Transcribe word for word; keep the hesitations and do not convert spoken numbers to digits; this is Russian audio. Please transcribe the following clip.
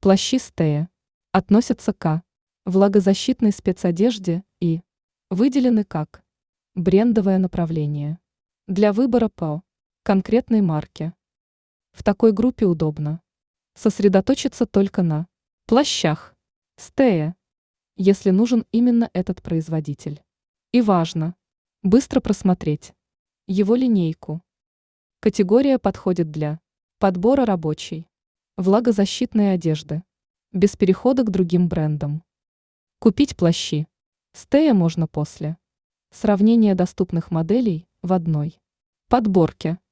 Плащи Стея относятся к влагозащитной спецодежде и выделены как брендовое направление для выбора по конкретной марке. В такой группе удобно сосредоточиться только на плащах Стея, если нужен именно этот производитель. И важно быстро просмотреть его линейку. Категория подходит для подбора рабочей влагозащитной одежды, без перехода к другим брендам. Купить плащи Стея можно после сравнения доступных моделей в одной подборке.